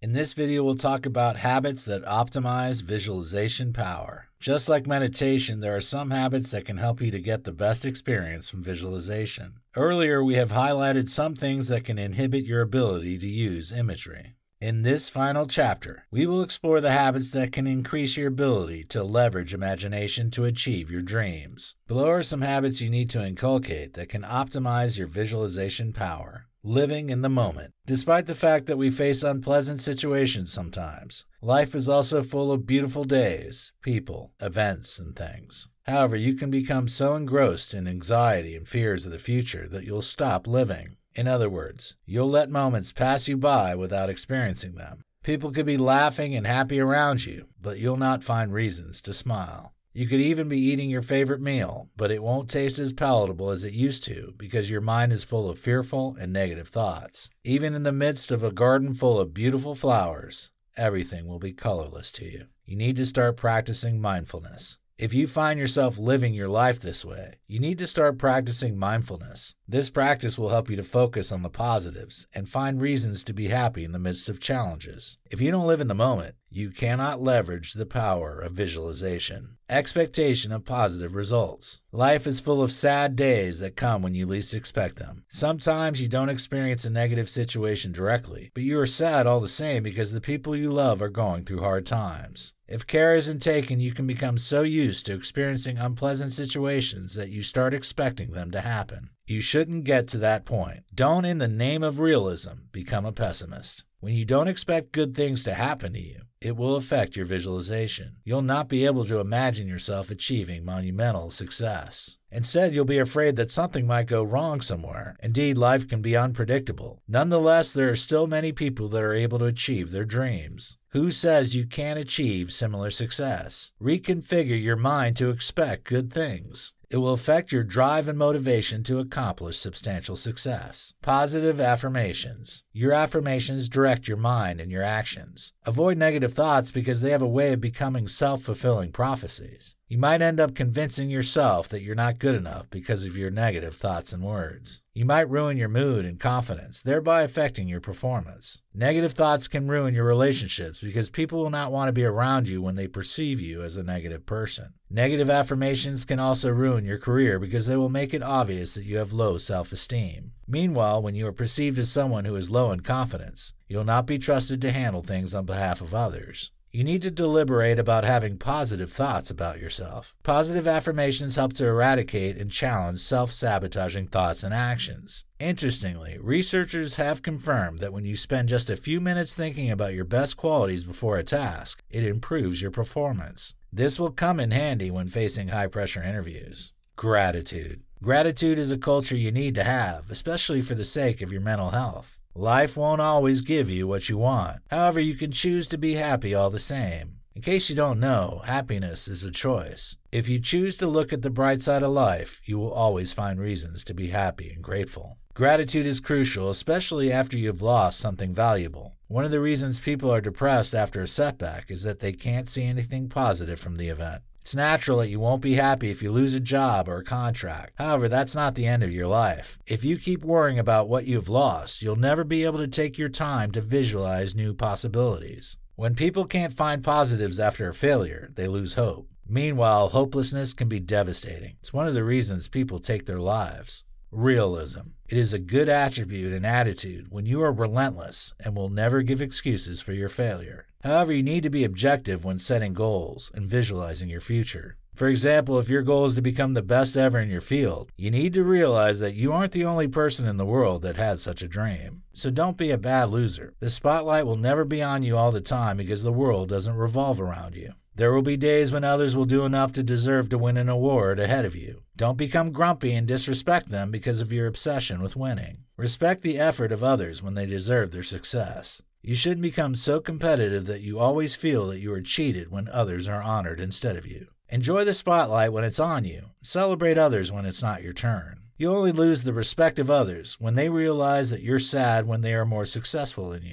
In this video, we'll talk about habits that optimize visualization power. Just like meditation, there are some habits that can help you to get the best experience from visualization. Earlier, we have highlighted some things that can inhibit your ability to use imagery. In this final chapter, we will explore the habits that can increase your ability to leverage imagination to achieve your dreams. Below are some habits you need to inculcate that can optimize your visualization power. Living in the moment. Despite the fact that we face unpleasant situations sometimes, life is also full of beautiful days, people, events, and things. However, you can become so engrossed in anxiety and fears of the future that you'll stop living. In other words, you'll let moments pass you by without experiencing them. People could be laughing and happy around you, but you'll not find reasons to smile. You could even be eating your favorite meal, but it won't taste as palatable as it used to because your mind is full of fearful and negative thoughts. Even in the midst of a garden full of beautiful flowers, everything will be colorless to you. You need to start practicing mindfulness. If you find yourself living your life this way, you need to start practicing mindfulness. This practice will help you to focus on the positives and find reasons to be happy in the midst of challenges. If you don't live in the moment, you cannot leverage the power of visualization. Expectation of positive results. Life is full of sad days that come when you least expect them. Sometimes you don't experience a negative situation directly, but you are sad all the same because the people you love are going through hard times. If care isn't taken, you can become so used to experiencing unpleasant situations that you start expecting them to happen. You shouldn't get to that point. Don't, in the name of realism, become a pessimist. When you don't expect good things to happen to you, it will affect your visualization. You'll not be able to imagine yourself achieving monumental success. Instead, you'll be afraid that something might go wrong somewhere. Indeed, life can be unpredictable. Nonetheless, there are still many people that are able to achieve their dreams. Who says you can't achieve similar success? Reconfigure your mind to expect good things. It will affect your drive and motivation to accomplish substantial success. Positive affirmations. Your affirmations direct your mind and your actions. Avoid negative thoughts because they have a way of becoming self-fulfilling prophecies. You might end up convincing yourself that you're not good enough because of your negative thoughts and words. You might ruin your mood and confidence, thereby affecting your performance. Negative thoughts can ruin your relationships because people will not want to be around you when they perceive you as a negative person. Negative affirmations can also ruin your career because they will make it obvious that you have low self-esteem. Meanwhile, when you are perceived as someone who is low in confidence, you'll not be trusted to handle things on behalf of others. You need to deliberate about having positive thoughts about yourself. Positive affirmations help to eradicate and challenge self-sabotaging thoughts and actions. Interestingly, researchers have confirmed that when you spend just a few minutes thinking about your best qualities before a task, it improves your performance. This will come in handy when facing high-pressure interviews. Gratitude. Gratitude is a culture you need to have, especially for the sake of your mental health. Life won't always give you what you want. However, you can choose to be happy all the same. In case you don't know, happiness is a choice. If you choose to look at the bright side of life, you will always find reasons to be happy and grateful. Gratitude is crucial, especially after you've lost something valuable. One of the reasons people are depressed after a setback is that they can't see anything positive from the event. It's natural that you won't be happy if you lose a job or a contract. However, that's not the end of your life. If you keep worrying about what you've lost, you'll never be able to take your time to visualize new possibilities. When people can't find positives after a failure, they lose hope. Meanwhile, hopelessness can be devastating. It's one of the reasons people take their lives. Realism. It is a good attribute and attitude when you are relentless and will never give excuses for your failure. However, you need to be objective when setting goals and visualizing your future. For example, if your goal is to become the best ever in your field, you need to realize that you aren't the only person in the world that has such a dream. So don't be a bad loser. The spotlight will never be on you all the time because the world doesn't revolve around you. There will be days when others will do enough to deserve to win an award ahead of you. Don't become grumpy and disrespect them because of your obsession with winning. Respect the effort of others when they deserve their success. You shouldn't become so competitive that you always feel that you are cheated when others are honored instead of you. Enjoy the spotlight when it's on you. Celebrate others when it's not your turn. You only lose the respect of others when they realize that you're sad when they are more successful than you.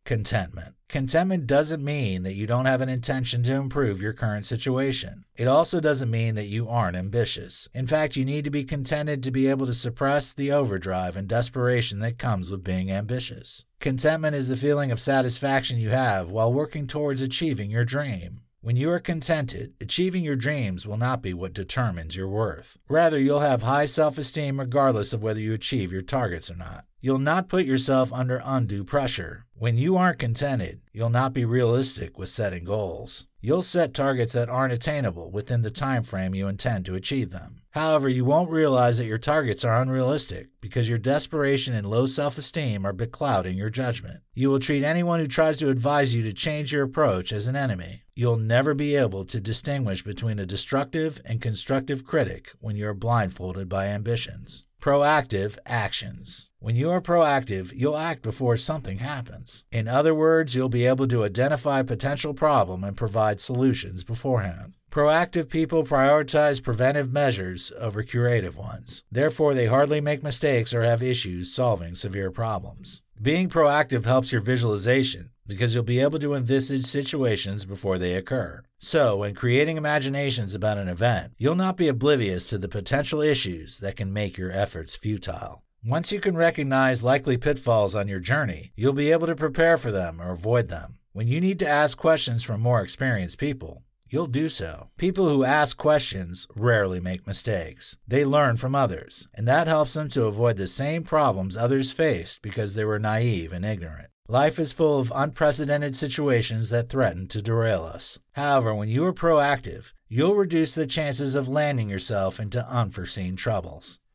Contentment. Contentment doesn't mean that you don't have an intention to improve your current situation. It also doesn't mean that you aren't ambitious. In fact, you need to be contented to be able to suppress the overdrive and desperation that comes with being ambitious. Contentment is the feeling of satisfaction you have while working towards achieving your dream. When you are contented, achieving your dreams will not be what determines your worth. Rather, you'll have high self-esteem regardless of whether you achieve your targets or not. You'll not put yourself under undue pressure. When you aren't contented, you'll not be realistic with setting goals. You'll set targets that aren't attainable within the time frame you intend to achieve them. However, you won't realize that your targets are unrealistic because your desperation and low self-esteem are beclouding your judgment. You will treat anyone who tries to advise you to change your approach as an enemy. You'll never be able to distinguish between a destructive and constructive critic when you're blindfolded by ambitions. Proactive actions. When you are proactive, you'll act before something happens. In other words, you'll be able to identify a potential problem and provide solutions beforehand. Proactive people prioritize preventive measures over curative ones. Therefore, they hardly make mistakes or have issues solving severe problems. Being proactive helps your visualization because you'll be able to envisage situations before they occur. So, when creating imaginations about an event, you'll not be oblivious to the potential issues that can make your efforts futile. Once you can recognize likely pitfalls on your journey, you'll be able to prepare for them or avoid them. When you need to ask questions from more experienced people, you'll do so. People who ask questions rarely make mistakes. They learn from others, and that helps them to avoid the same problems others faced because they were naive and ignorant. Life is full of unprecedented situations that threaten to derail us. However, when you are proactive, you'll reduce the chances of landing yourself into unforeseen troubles.